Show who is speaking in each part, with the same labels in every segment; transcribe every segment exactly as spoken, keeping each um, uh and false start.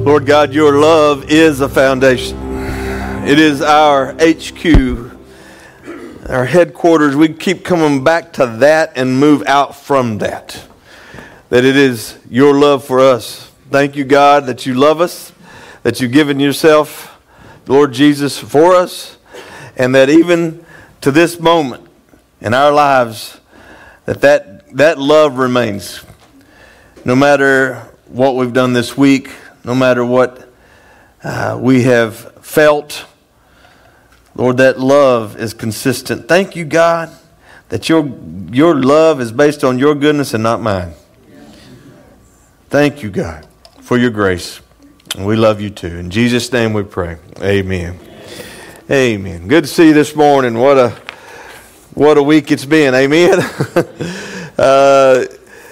Speaker 1: Lord God, your love is a foundation. It is our H Q, our headquarters. We keep coming back to that and move out from that. That it is your love for us. Thank you, God, that you love us, that you've given yourself, Lord Jesus, for us, and that even to this moment in our lives, that that, that love remains. No matter what we've done this week, no matter what uh, we have felt, Lord, that love is consistent. Thank you, God, that your, your love is based on your goodness and not mine. Thank you, God, for your grace. And we love you too. In Jesus' name we pray. Amen. Amen. Good to see you this morning. What a what a week it's been. Amen. uh,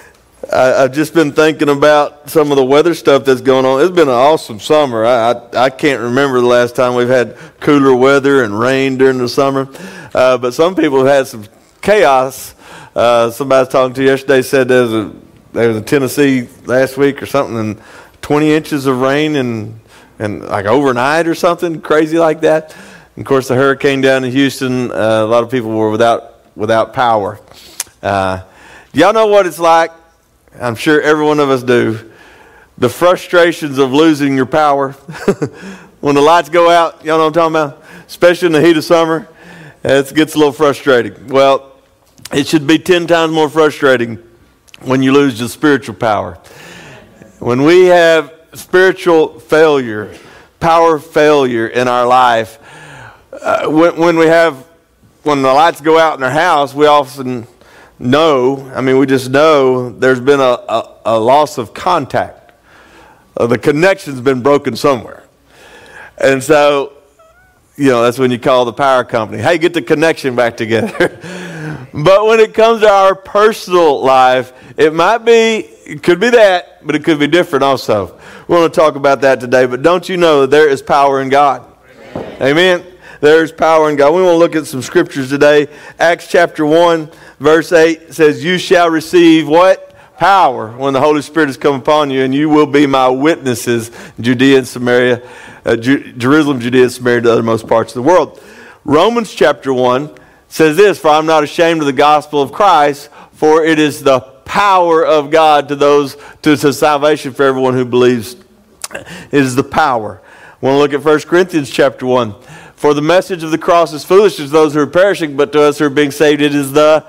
Speaker 1: I, I've just been thinking about some of the weather stuff that's going on. It's been an awesome summer. I, I, I can't remember the last time we've had cooler weather and rain during the summer. Uh, but some people have had some chaos. Uh, somebody I was talking to yesterday said there was a, there was a Tennessee last week or something, and twenty inches of rain and and like overnight or something crazy like that. And of course, the hurricane down in Houston, uh, a lot of people were without without power. Uh, y'all know what it's like? I'm sure every one of us do. The frustrations of losing your power. When the lights go out, y'all know what I'm talking about? Especially in the heat of summer, it gets a little frustrating. Well, it should be ten times more frustrating when you lose your spiritual power. When we have spiritual failure, power failure in our life, uh, when, when we have, when the lights go out in our house, we often know, I mean, we just know there's been a, a, a loss of contact. Uh, the connection's been broken somewhere. And so, you know, that's when you call the power company. Hey, get the connection back together. But when it comes to our personal life, it might be, it could be that, but it could be different also. We want to talk about that today. But don't you know that there is power in God? Amen. Amen. There is power in God. We want to look at some scriptures today. Acts chapter one, verse eight says, you shall receive what? Power when the Holy Spirit has come upon you, and you will be my witnesses in Judea and Samaria, uh, Ju- Jerusalem, Judea, and Samaria, to the uttermost parts of the world. Romans chapter one says this, for I'm not ashamed of the gospel of Christ, for it is the power of God to those, to, to salvation for everyone who believes. It is the power. I want to look at First Corinthians chapter one. For the message of the cross is foolishness to those who are perishing, but to us who are being saved, it is the...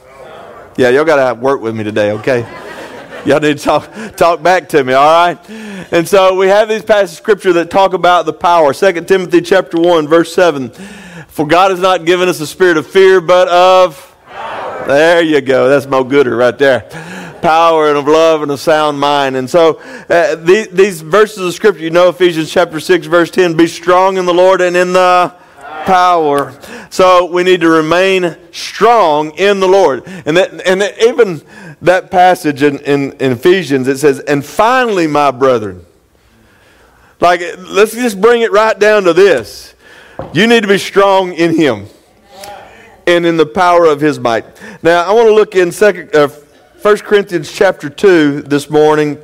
Speaker 1: Yeah, y'all got to work with me today, okay? Y'all need to talk, talk back to me, all right? And so we have these passages of Scripture that talk about the power. Second Timothy chapter one, verse seven. For God has not given us a spirit of fear, but of... Power. There you go. That's Mo Gooder right there. Power and of love and a sound mind. And so uh, the, these verses of Scripture, you know, Ephesians chapter six, verse ten, be strong in the Lord and in the power. So we need to remain strong in the Lord. And that, and that even that passage in, in, in Ephesians, it says, and finally, my brethren. Like, let's just bring it right down to this. You need to be strong in Him and in the power of His might. Now, I want to look in second, uh, First Corinthians chapter two this morning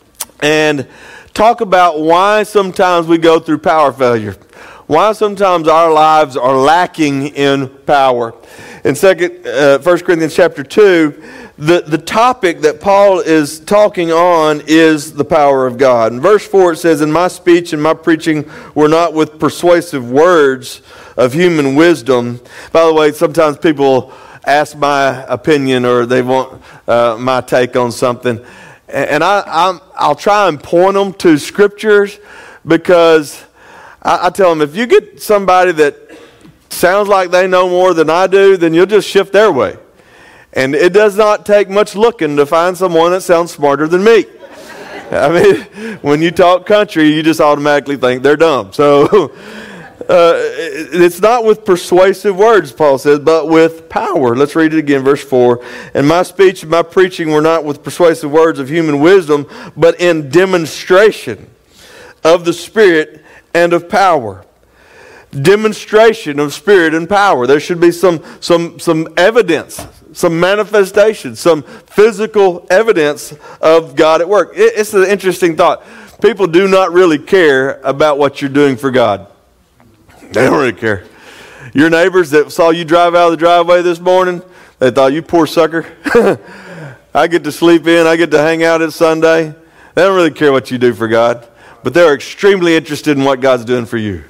Speaker 1: and talk about why sometimes we go through power failure. Why sometimes our lives are lacking in power. In second, uh, First Corinthians chapter two, the, the topic that Paul is talking on is the power of God. In verse four it says, in my speech and my preaching were not with persuasive words of human wisdom. By the way, sometimes people ask my opinion or they want uh, my take on something. And I, I'm, I'll try and point them to scriptures because I, I tell them, if you get somebody that sounds like they know more than I do, then you'll just shift their way. And it does not take much looking to find someone that sounds smarter than me. I mean, when you talk country, you just automatically think they're dumb. So uh, it's not with persuasive words, Paul says, but with power. Let's read it again, verse four. And my speech and my preaching were not with persuasive words of human wisdom, but in demonstration of the Spirit and of power. demonstration of spirit and power. There should be some, some, some evidence, some manifestation, some physical evidence of God at work. It, it's an interesting thought. People do not really care about what you're doing for God. They don't really care. Your neighbors that saw you drive out of the driveway this morning, they thought, you poor sucker. I get to sleep in. I get to hang out at Sunday. They don't really care what you do for God. But they're extremely interested in what God's doing for you.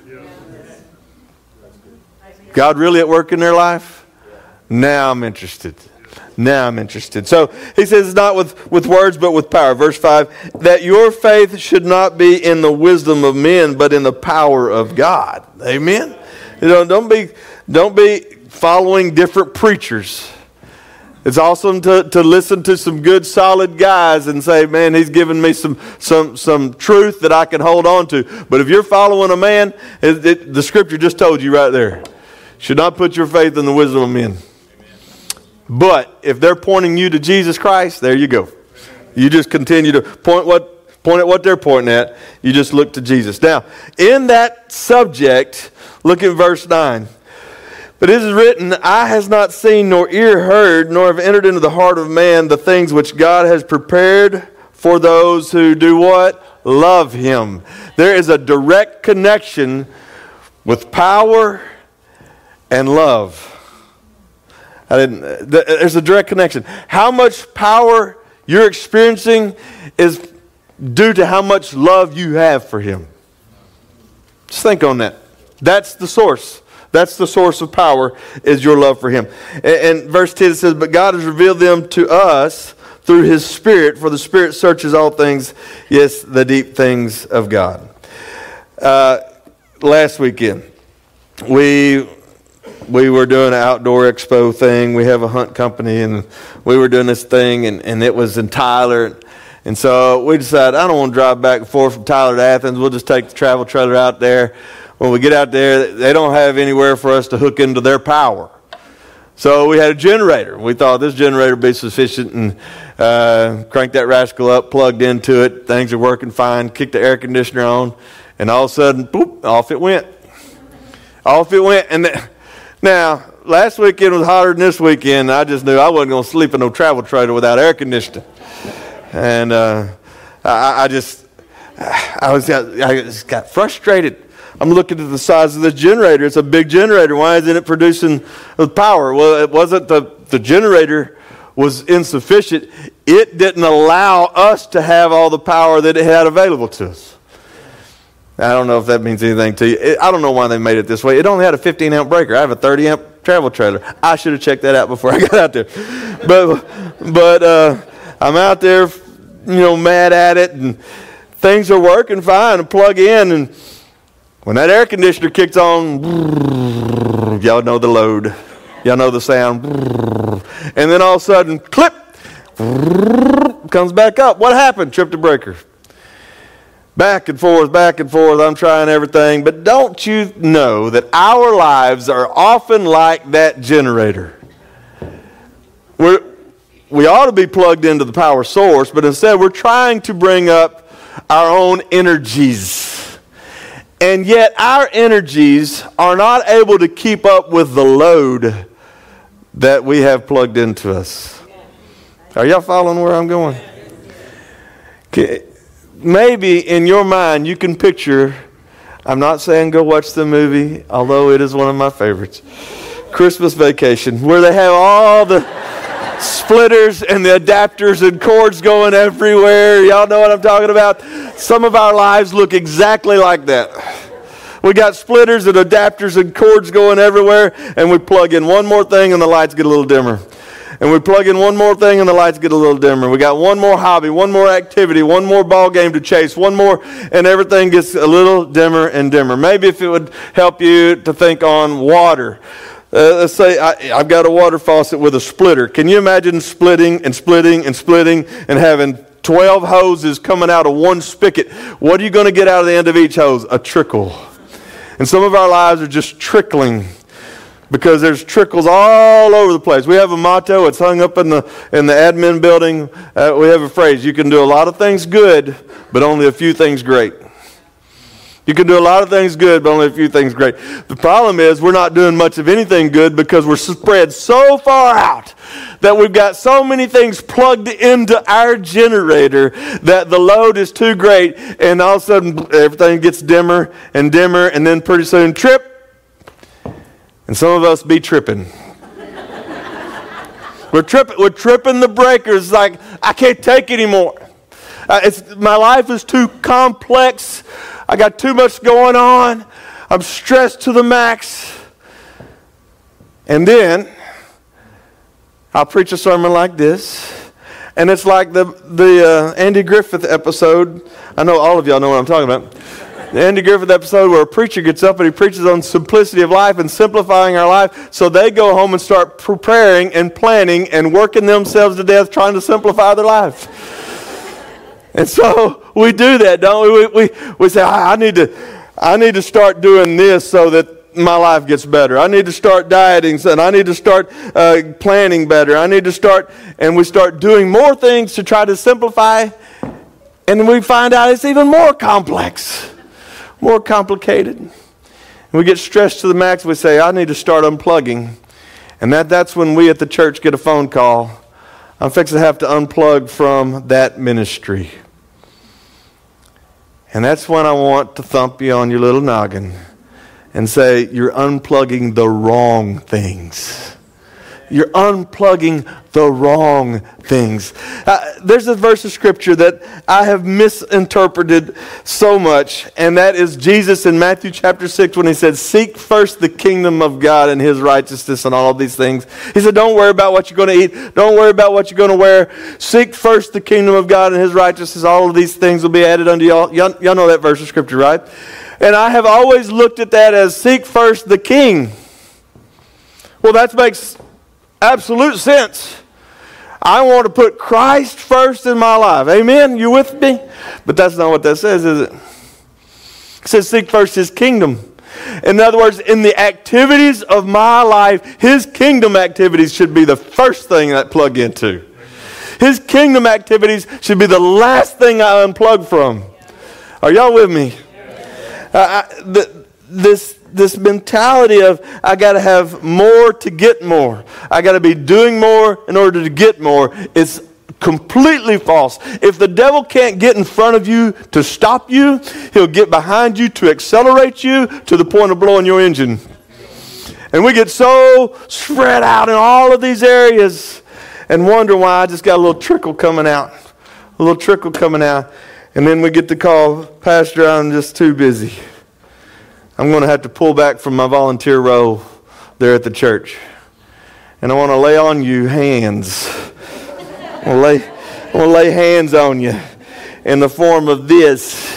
Speaker 1: God really at work in their life? Now I'm interested. Now I'm interested. So he says it's not with, with words but with power. Verse five, that your faith should not be in the wisdom of men but in the power of God. Amen? You know, don't be, don't be following different preachers. It's awesome to, to listen to some good, solid guys and say, man, he's given me some some some truth that I can hold on to. But if you're following a man, it, it, the scripture just told you right there. Should not put your faith in the wisdom of men. Amen. But if they're pointing you to Jesus Christ, there you go. You just continue to point what point at what they're pointing at. You just look to Jesus. Now, in that subject, look at verse nine. But it is written, eye has not seen, nor ear heard, nor have entered into the heart of man the things which God has prepared for those who do what? Love Him. There is a direct connection with power and love. I didn't. There's a direct connection. How much power you're experiencing is due to how much love you have for Him. Just think on that. That's the source. That's the source of power, is your love for Him. And verse ten says, but God has revealed them to us through His Spirit, for the Spirit searches all things, yes, the deep things of God. Uh, last weekend, we we were doing an outdoor expo thing. We have a hunt company, and we were doing this thing, and, and it was in Tyler. And so we decided, I don't want to drive back and forth from Tyler to Athens. We'll just take the travel trailer out there. When we get out there, they don't have anywhere for us to hook into their power. So we had a generator. We thought this generator would be sufficient, and uh, cranked that rascal up, plugged into it. Things are working fine. Kicked the air conditioner on, and all of a sudden, boop, off it went. Off it went. And th- now, last weekend was hotter than this weekend. I just knew I wasn't going to sleep in no travel trailer without air conditioning. And uh, I, I just, I was, I just got frustrated. I'm looking at the size of this generator. It's a big generator. Why isn't it producing power? Well, it wasn't the, the generator was insufficient. It didn't allow us to have all the power that it had available to us. I don't know if that means anything to you. It, I don't know why they made it this way. It only had a fifteen amp breaker. I have a thirty amp travel trailer. I should have checked that out before I got out there. But, but uh, I'm out there, you know, mad at it, and things are working fine. And plug in, and when that air conditioner kicks on, y'all know the load. Y'all know the sound. And then all of a sudden, clip, comes back up. What happened? Tripped the breaker. Back and forth, back and forth. I'm trying everything. But don't you know that our lives are often like that generator? We're, we ought to be plugged into the power source, but instead we're trying to bring up our own energies. And yet our energies are not able to keep up with the load that we have plugged into us. Are y'all following where I'm going? Okay. Maybe in your mind you can picture, I'm not saying go watch the movie, although it is one of my favorites, Christmas Vacation, where they have all the splitters and the adapters and cords going everywhere. Y'all know what I'm talking about? Some of our lives look exactly like that. We got splitters and adapters and cords going everywhere, and we plug in one more thing and the lights get a little dimmer. And we plug in one more thing and the lights get a little dimmer. We got one more hobby, one more activity, one more ball game to chase, one more, and everything gets a little dimmer and dimmer. Maybe if it would help you to think on water. Uh, let's say I, I've got a water faucet with a splitter. Can you imagine splitting and splitting and splitting and having twelve hoses coming out of one spigot? What are you going to get out of the end of each hose? A trickle. And some of our lives are just trickling, because there's trickles all over the place. We have a motto. It's hung up in the in the admin building. Uh, we have a phrase: you can do a lot of things good, but only a few things great. You can do a lot of things good, but only a few things great. The problem is we're not doing much of anything good because we're spread so far out that we've got so many things plugged into our generator that the load is too great, and all of a sudden everything gets dimmer and dimmer, and then pretty soon trip, and some of us be tripping. we're tripping. We're tripping the breakers like, I can't take anymore. Uh, it's, my life is too complex. I got too much going on. I'm stressed to the max. And then I'll preach a sermon like this. And it's like the, the uh, Andy Griffith episode. I know all of y'all know what I'm talking about. The Andy Griffith episode where a preacher gets up and he preaches on simplicity of life and simplifying our life. So they go home and start preparing and planning and working themselves to death trying to simplify their life. And so we do that, don't we? We, we, we say, I need to, I need to start doing this so that my life gets better. I need to start dieting, and I need to start uh, planning better. I need to start, and we start doing more things to try to simplify, and then we find out it's even more complex, more complicated. And we get stressed to the max. We say, I need to start unplugging. And that, that's when we at the church get a phone call. I'm fixing to have to unplug from that ministry. And that's when I want to thump you on your little noggin and say, you're unplugging the wrong things. You're unplugging the wrong things. Uh, there's a verse of Scripture that I have misinterpreted so much, and that is Jesus in Matthew chapter six when he said, seek first the kingdom of God and his righteousness and all of these things. He said, don't worry about what you're going to eat. Don't worry about what you're going to wear. Seek first the kingdom of God and his righteousness. All of these things will be added unto y'all. Y'all, y'all know that verse of Scripture, right? And I have always looked at that as seek first the king. Well, that makes absolute sense. I want to put Christ first in my life. Amen? You with me? But that's not what that says, is it? It says seek first his kingdom. In other words, in the activities of my life, his kingdom activities should be the first thing I plug into. His kingdom activities should be the last thing I unplug from. Are y'all with me? Uh, I, the, this this mentality of I got to have more to get more. I got to be doing more in order to get more is completely false. If the devil can't get in front of you to stop you, he'll get behind you to accelerate you to the point of blowing your engine. And we get so spread out in all of these areas and wonder why I just got a little trickle coming out. A little trickle coming out. And then we get the call, Pastor, I'm just too busy. I'm going to have to pull back from my volunteer role there at the church. And I want to lay on you hands. I want to lay, I want to lay hands on you in the form of this.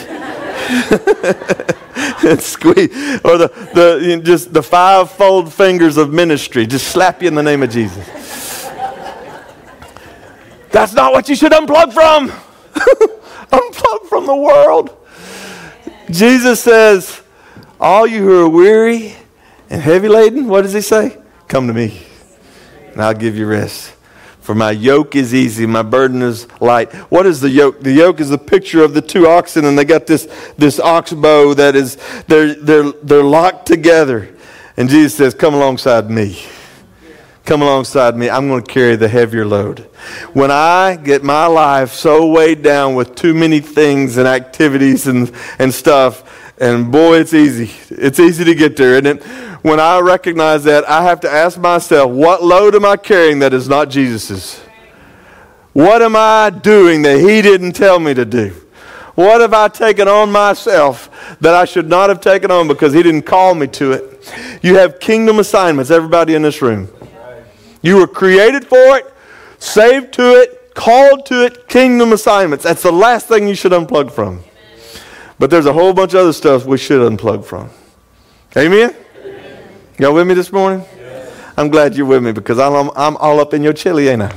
Speaker 1: And squeeze, or the, the you know, just the five-fold fingers of ministry. Just slap you in the name of Jesus. That's not what you should unplug from. Unplug from the world. Jesus says, all you who are weary and heavy laden, what does he say? Come to me, and I'll give you rest. For my yoke is easy, my burden is light. What is the yoke? The yoke is a picture of the two oxen, and they got this, this ox bow that is, they're, they're, they're locked together. And Jesus says, come alongside me. Come alongside me. I'm going to carry the heavier load. When I get my life so weighed down with too many things and activities and, and stuff, and boy, it's easy. It's easy to get there. And when I recognize that, I have to ask myself, what load am I carrying that is not Jesus's? What am I doing that he didn't tell me to do? What have I taken on myself that I should not have taken on because he didn't call me to it? You have kingdom assignments, everybody in this room. You were created for it, saved to it, called to it, kingdom assignments. That's the last thing you should unplug from. But there's a whole bunch of other stuff we should unplug from. Amen? Amen. Y'all with me this morning? Yes. I'm glad you're with me because I'm, I'm all up in your chili, ain't I?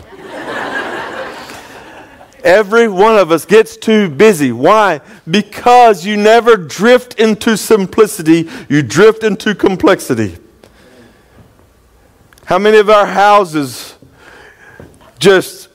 Speaker 1: Every one of us gets too busy. Why? Because you never drift into simplicity. You drift into complexity. How many of our houses just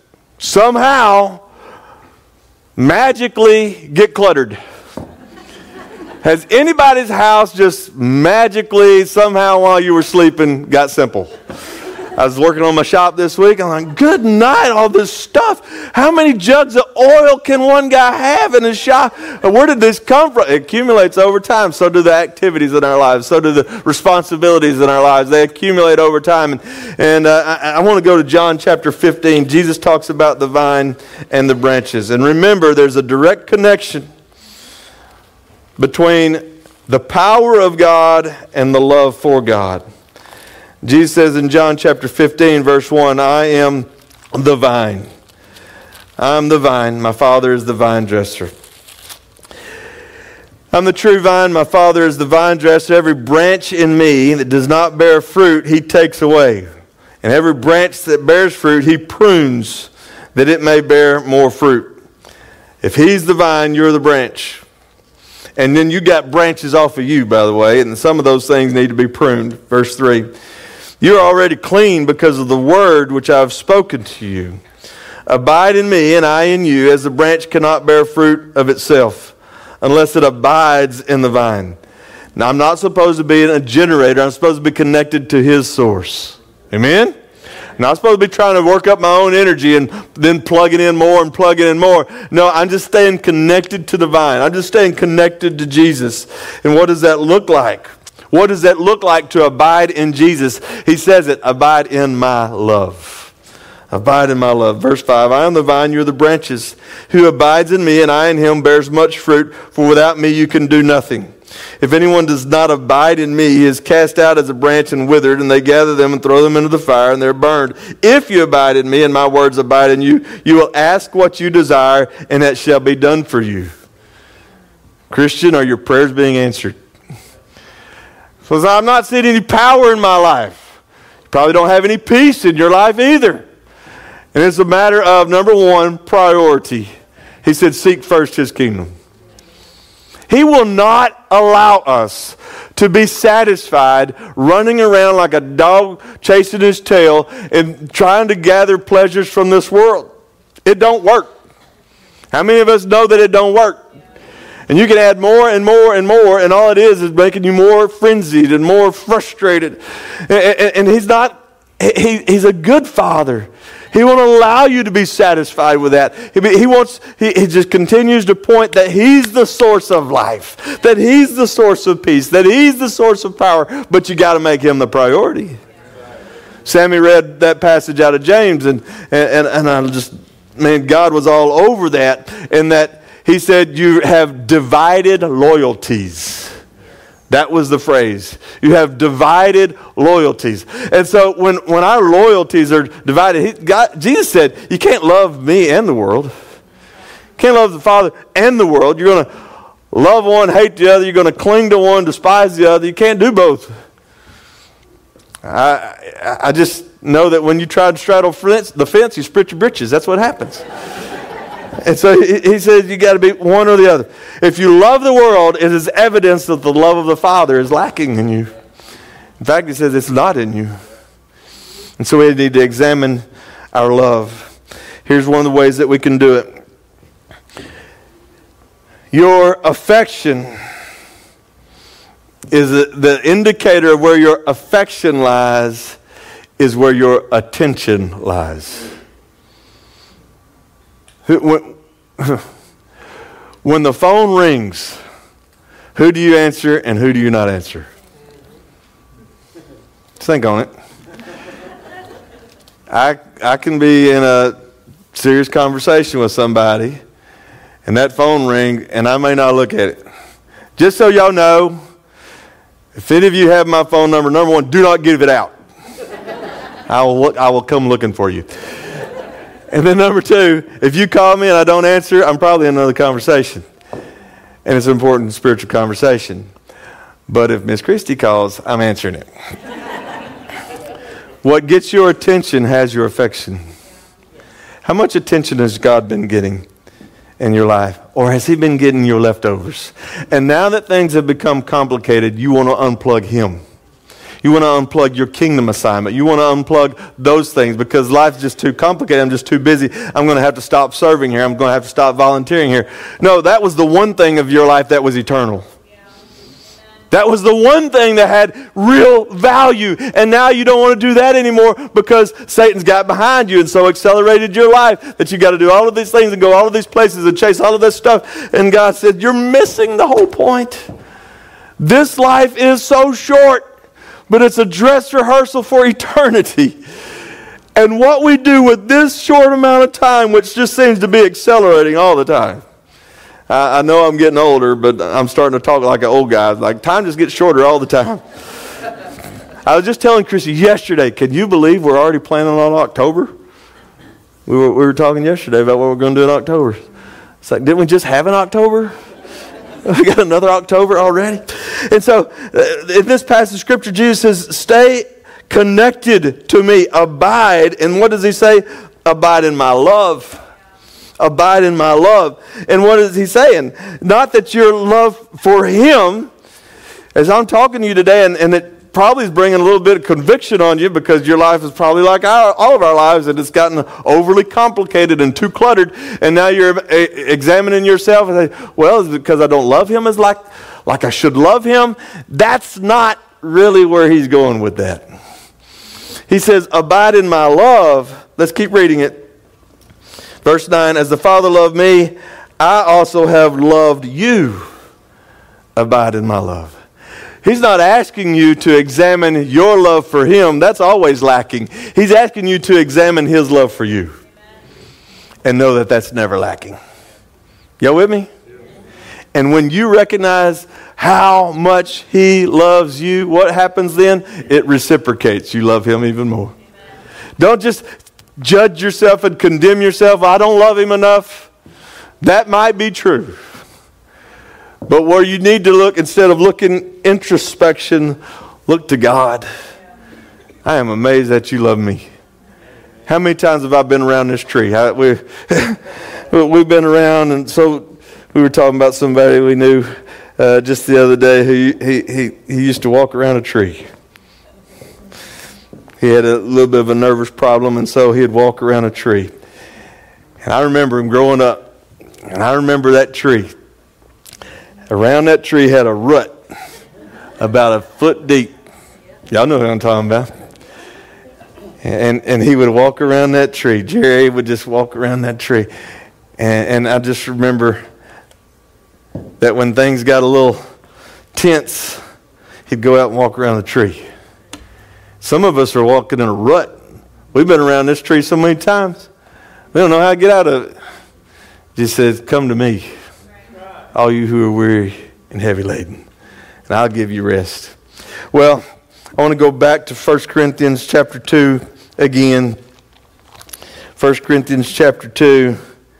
Speaker 1: somehow magically get cluttered? Has anybody's house just magically, somehow while you were sleeping, got simple? I was working on my shop this week. I'm like, good night, all this stuff. How many jugs of oil can one guy have in his shop? Where did this come from? It accumulates over time. So do the activities in our lives. So do the responsibilities in our lives. They accumulate over time. And, and uh, I, I want to go to John chapter fifteen. Jesus talks about the vine and the branches. And remember, there's a direct connection between the power of God and the love for God. Jesus says in John chapter fifteen, verse one, I am the vine. I am the vine. My Father is the vine dresser. I'm the true vine. My Father is the vine dresser. Every branch in me that does not bear fruit, He takes away. And every branch that bears fruit, He prunes that it may bear more fruit. If He's the vine, you're the branch. And then you got branches off of you, by the way, and some of those things need to be pruned. Verse three, you're already clean because of the word which I have spoken to you. Abide in me and I in you, as the branch cannot bear fruit of itself unless it abides in the vine. Now, I'm not supposed to be a generator. I'm supposed to be connected to His source. Amen? I'm not supposed to be trying to work up my own energy and then plugging in more and plugging in more. No, I'm just staying connected to the vine. I'm just staying connected to Jesus. And what does that look like? What does that look like to abide in Jesus? He says it, abide in my love. Abide in my love. Verse five, I am the vine, you're the branches. Who abides in me and I in him bears much fruit, for without me you can do nothing. If anyone does not abide in me, he is cast out as a branch and withered, and they gather them and throw them into the fire, and they're burned. If you abide in me, and my words abide in you, you will ask what you desire, and that shall be done for you. Christian, are your prayers being answered? So I'm not seeing any power in my life. You probably don't have any peace in your life either. And it's a matter of, number one, priority. He said, seek first His kingdom. He will not allow us to be satisfied running around like a dog chasing his tail and trying to gather pleasures from this world. It don't work. How many of us know that it don't work? And you can add more and more and more, and all it is is making you more frenzied and more frustrated. And, and, and he's not, he, he's a good father. He won't allow you to be satisfied with that. He, he wants. He, he just continues to point that He's the source of life, that He's the source of peace, that He's the source of power. But you got to make Him the priority. Sammy read that passage out of James, and and and I just, man, God was all over that. And that He said, "You have divided loyalties." That was the phrase. You have divided loyalties. And so when, when our loyalties are divided, he, God, Jesus said, you can't love me and the world. You can't love the Father and the world. You're going to love one, hate the other. You're going to cling to one, despise the other. You can't do both. I, I just know that when you try to straddle the fence, you split your britches. That's what happens. And so he, he says you got to be one or the other. If you love the world, it is evidence that the love of the Father is lacking in you. In fact, he says it's not in you. And so we need to examine our love. Here's one of the ways that we can do it. Your affection is the, the indicator of where your affection lies is where your attention lies. When, when the phone rings, who do you answer and who do you not answer? Think on it. I I can be in a serious conversation with somebody, and that phone ring, and I may not look at it. Just so y'all know, if any of you have my phone number, number one, do not give it out. I will look, I will come looking for you. And then number two, if you call me and I don't answer, I'm probably in another conversation. And it's an important spiritual conversation. But if Miss Christie calls, I'm answering it. What gets your attention has your affection. How much attention has God been getting in your life? Or has He been getting your leftovers? And now that things have become complicated, you want to unplug Him. You want to unplug your kingdom assignment. You want to unplug those things because life's just too complicated. I'm just too busy. I'm going to have to stop serving here. I'm going to have to stop volunteering here. No, that was the one thing of your life that was eternal. That was the one thing that had real value. And now you don't want to do that anymore because Satan's got behind you and so accelerated your life that you got to do all of these things and go all of these places and chase all of this stuff. And God said, you're missing the whole point. This life is so short, but it's a dress rehearsal for eternity. And what we do with this short amount of time, which just seems to be accelerating all the time. I know I'm getting older, but I'm starting to talk like an old guy. Like, time just gets shorter all the time. I was just telling Chrissy yesterday, can you believe we're already planning on October? We were, we were talking yesterday about what we're going to do in October. It's like, didn't we just have an October? We got another October already? And so, uh, in this passage of Scripture, Jesus says, stay connected to me. Abide. And what does he say? Abide in my love. Abide in my love. And what is he saying? Not that your love for him, as I'm talking to you today, and, and it probably is bringing a little bit of conviction on you because your life is probably like our, all of our lives, and it's gotten overly complicated and too cluttered, and now you're examining yourself and say, well, is it because I don't love him as like, like I should love him? That's not really where he's going with that. He says, abide in my love. Let's keep reading it. Verse nine, as the Father loved me, I also have loved you. Abide in my love. He's not asking you to examine your love for him. That's always lacking. He's asking you to examine his love for you. And know that that's never lacking. Y'all with me? And when you recognize how much he loves you, what happens then? It reciprocates. You love him even more. Don't just judge yourself and condemn yourself. I don't love him enough. That might be true. But where you need to look, instead of looking introspection, look to God. I am amazed that you love me. How many times have I been around this tree? I, we, we've been around, and so we were talking about somebody we knew uh, just the other day who he, he, he used to walk around a tree. He had a little bit of a nervous problem, and so he'd walk around a tree. And I remember him growing up, and I remember that tree. Around that tree had a rut about a foot deep. Y'all know what I'm talking about. And and he would walk around that tree. Jerry would just walk around that tree. And, and I just remember that when things got a little tense, he'd go out and walk around the tree. Some of us are walking in a rut. We've been around this tree so many times. We don't know how to get out of it. Just says, come to me, all you who are weary and heavy laden, and I'll give you rest. Well, I want to go back to First Corinthians chapter two again. First Corinthians chapter two.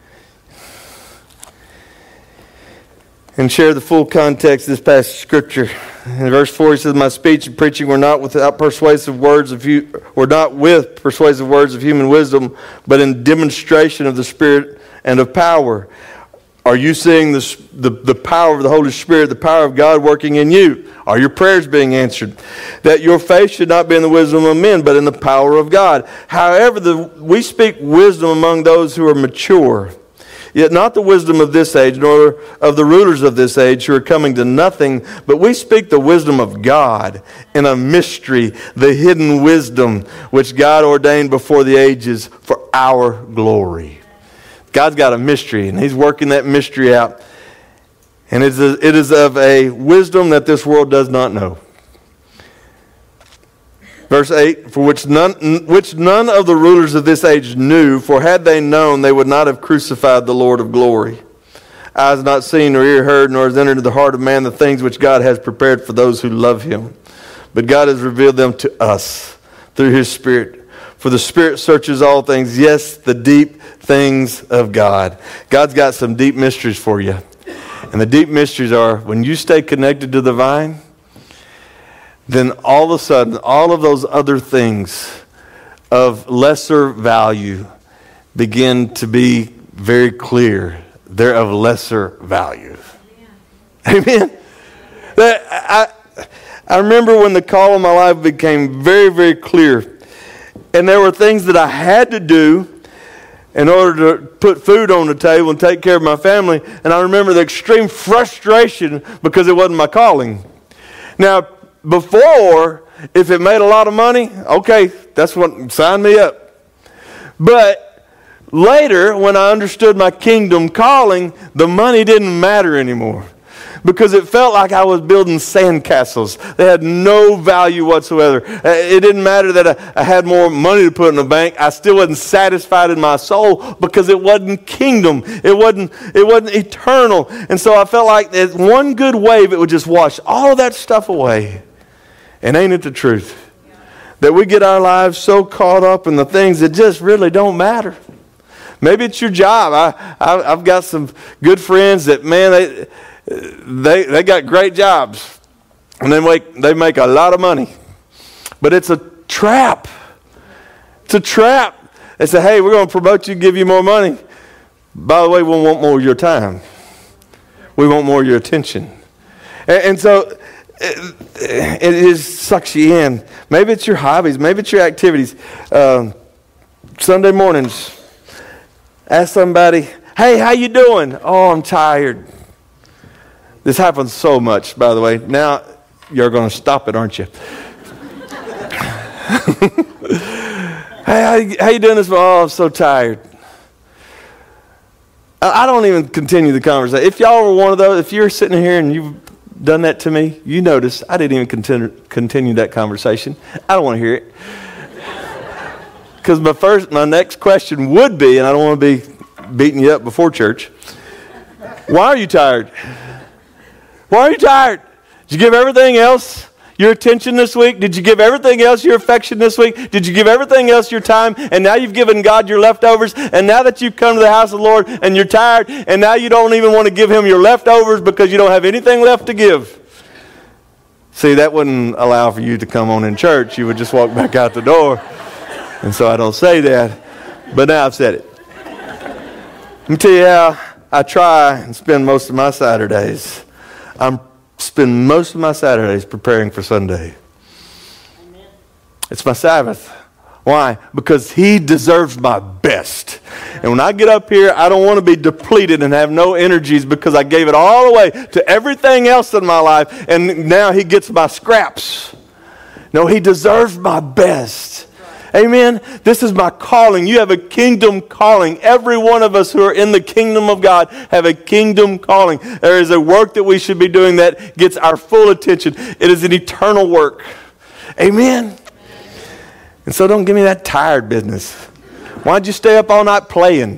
Speaker 1: And share the full context of this passage of Scripture. In verse four, he says, my speech and preaching were not without persuasive words of hu- were not with persuasive words of human wisdom, but in demonstration of the Spirit and of power. Are you seeing this, the, the power of the Holy Spirit, the power of God working in you? Are your prayers being answered? That your faith should not be in the wisdom of men, but in the power of God. However, the, we speak wisdom among those who are mature. Yet not the wisdom of this age, nor of the rulers of this age who are coming to nothing, but we speak the wisdom of God in a mystery, the hidden wisdom which God ordained before the ages for our glory. God's got a mystery, and he's working that mystery out. And it is, a, it is of a wisdom that this world does not know. Verse eight, for which none, which none of the rulers of this age knew, for had they known, they would not have crucified the Lord of glory. Eye has not seen, nor ear heard, nor has entered into the heart of man the things which God has prepared for those who love him. But God has revealed them to us through his Spirit. For the Spirit searches all things, yes, the deep things of God. God's got some deep mysteries for you. And the deep mysteries are, when you stay connected to the vine, then all of a sudden, all of those other things of lesser value begin to be very clear. They're of lesser value. Amen? That, I, I remember when the call of my life became very, very clear. And there were things that I had to do in order to put food on the table and take care of my family. And I remember the extreme frustration because it wasn't my calling. Now, before, if it made a lot of money, okay, that's what, sign me up. But later, when I understood my kingdom calling, the money didn't matter anymore. Because it felt like I was building sandcastles. They had no value whatsoever. It didn't matter that I, I had more money to put in the bank. I still wasn't satisfied in my soul because it wasn't kingdom. It wasn't, it wasn't eternal. And so I felt like that one good wave, it would just wash all of that stuff away. And ain't it the truth? That we get our lives so caught up in the things that just really don't matter. Maybe it's your job. I, I, I've got some good friends that, man, they... They they got great jobs, and they make they make a lot of money, but it's a trap. It's a trap. They say, "Hey, we're going to promote you, give you more money. By the way, we want more of your time. We want more of your attention." And, and so it, it is sucks you in. Maybe it's your hobbies. Maybe it's your activities. Um, Sunday mornings, ask somebody, "Hey, how you doing?" "Oh, I'm tired." This happens so much, by the way. Now you're going to stop it, aren't you? Hey, how you, how you doing this morning? "Oh, I'm so tired." I, I don't even continue the conversation. If y'all were one of those, if you're sitting here and you've done that to me, you notice I didn't even continue, continue that conversation. I don't want to hear it. Because my first, my next question would be, and I don't want to be beating you up before church, why are you tired? Why are you tired? Did you give everything else your attention this week? Did you give everything else your affection this week? Did you give everything else your time? And now you've given God your leftovers. And now that you've come to the house of the Lord and you're tired, and now you don't even want to give Him your leftovers because you don't have anything left to give. See, that wouldn't allow for you to come on in church. You would just walk back out the door. And so I don't say that. But now I've said it. Let me tell you how I try and spend most of my Saturdays. I'm spend most of my Saturdays preparing for Sunday. Amen. It's my Sabbath. Why? Because He deserves my best. And when I get up here, I don't want to be depleted and have no energies because I gave it all away to everything else in my life, and now He gets my scraps. No, He deserves my best. Amen. This is my calling. You have a kingdom calling. Every one of us who are in the kingdom of God have a kingdom calling. There is a work that we should be doing that gets our full attention. It is an eternal work. Amen. And so don't give me that tired business. Why don't you stay up all night playing?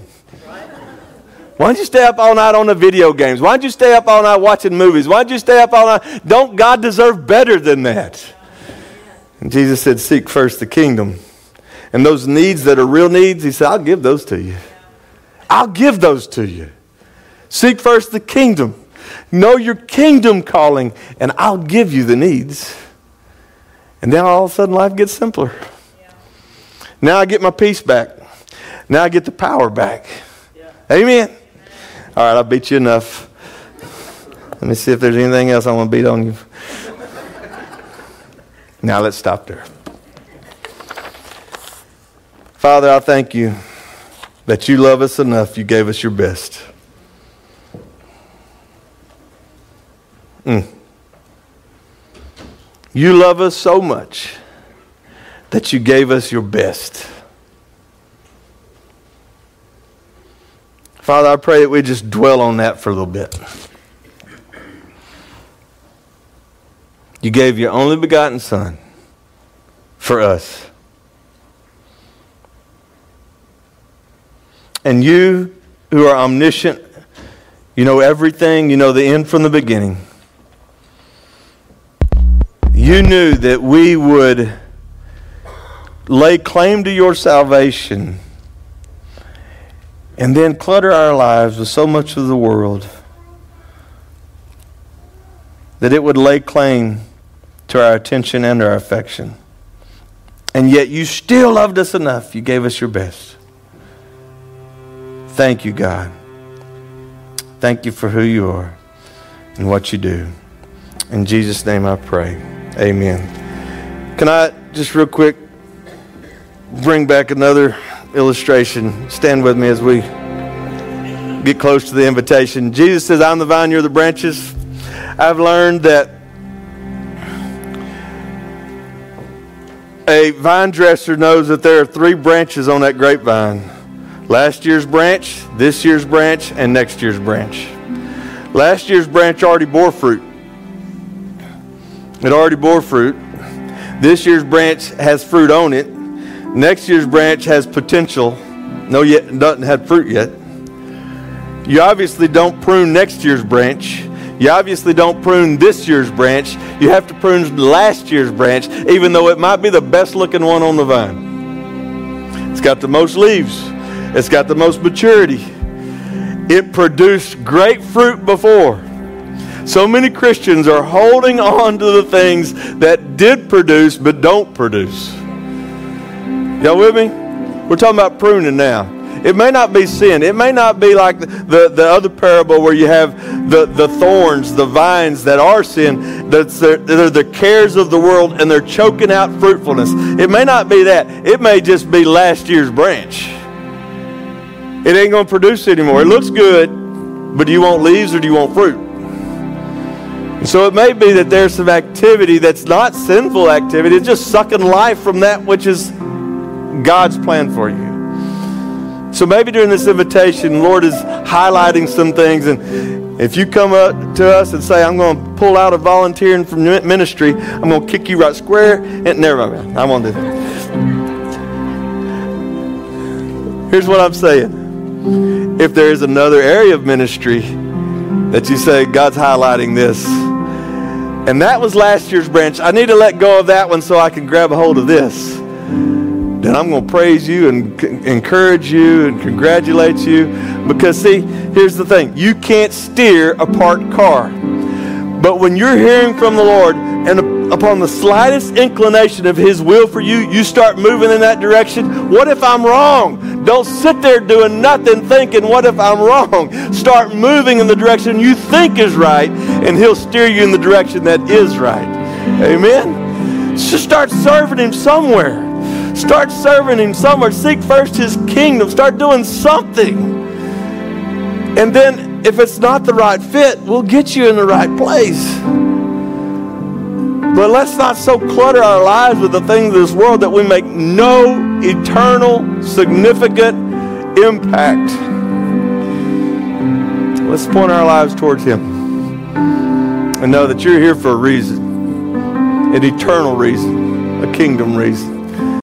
Speaker 1: Why don't you stay up all night on the video games? Why don't you stay up all night watching movies? Why don't you stay up all night? Don't God deserve better than that? And Jesus said, seek first the kingdom. And those needs that are real needs, He said, I'll give those to you. I'll give those to you. Seek first the kingdom. Know your kingdom calling, and I'll give you the needs. And then all of a sudden life gets simpler. Yeah. Now I get my peace back. Now I get the power back. Yeah. Amen. Amen. All right, I beat you enough. Let me see if there's anything else I want to beat on you. Now let's stop there. Father, I thank You that You love us enough. You gave us Your best. Mm. You love us so much that You gave us Your best. Father, I pray that we just dwell on that for a little bit. You gave Your only begotten Son for us. And You, who are omniscient, You know everything, You know the end from the beginning. You knew that we would lay claim to Your salvation and then clutter our lives with so much of the world that it would lay claim to our attention and our affection. And yet You still loved us enough. You gave us Your best. Thank You, God. Thank You for who You are and what You do. In Jesus' name I pray. Amen. Can I just real quick bring back another illustration? Stand with me as we get close to the invitation. Jesus says, I'm the vine, you're the branches. I've learned that A vine dresser knows that there are three branches on that grapevine. Last year's branch, this year's branch, and next year's branch. Last year's branch already bore fruit. It already bore fruit. This year's branch has fruit on it. Next year's branch has potential. No, yet doesn't have fruit yet. You obviously don't prune next year's branch. You obviously don't prune this year's branch. You have to prune last year's branch, even though it might be the best looking one on the vine. It's got the most leaves. It's got the most maturity. It produced great fruit before. So many Christians are holding on to the things that did produce but don't produce. Y'all with me? We're talking about pruning now. It may not be sin. It may not be like the, the, the other parable where you have the, the thorns, the vines that are sin. That's the, they're the cares of the world and they're choking out fruitfulness. It may not be that. It may just be last year's branch. It ain't going to produce anymore. It looks good, but do you want leaves or do you want fruit? And so it may be that there's some activity that's not sinful activity. It's just sucking life from that which is God's plan for you. So maybe during this invitation, the Lord is highlighting some things. And if you come up to us and say, I'm going to pull out a volunteering from ministry, I'm going to kick you right square. And never mind, I won't do that. Here's what I'm saying. If there is another area of ministry that you say, God's highlighting this, and that was last year's branch, I need to let go of that one so I can grab a hold of this, then I'm going to praise you and c- encourage you and congratulate you. Because see, here's the thing. You can't steer a parked car. But when you're hearing from the Lord and upon the slightest inclination of His will for you, you start moving in that direction. What if I'm wrong? Don't sit there doing nothing thinking, what if I'm wrong? Start moving in the direction you think is right, and He'll steer you in the direction that is right. Amen? Just start serving Him somewhere. Start serving Him somewhere. Seek first His kingdom. Start doing something. And then if it's not the right fit, we'll get you in the right place. But let's not so clutter our lives with the things of this world that we make no eternal, significant impact. Let's point our lives towards Him and know that you're here for a reason, an eternal reason, a kingdom reason.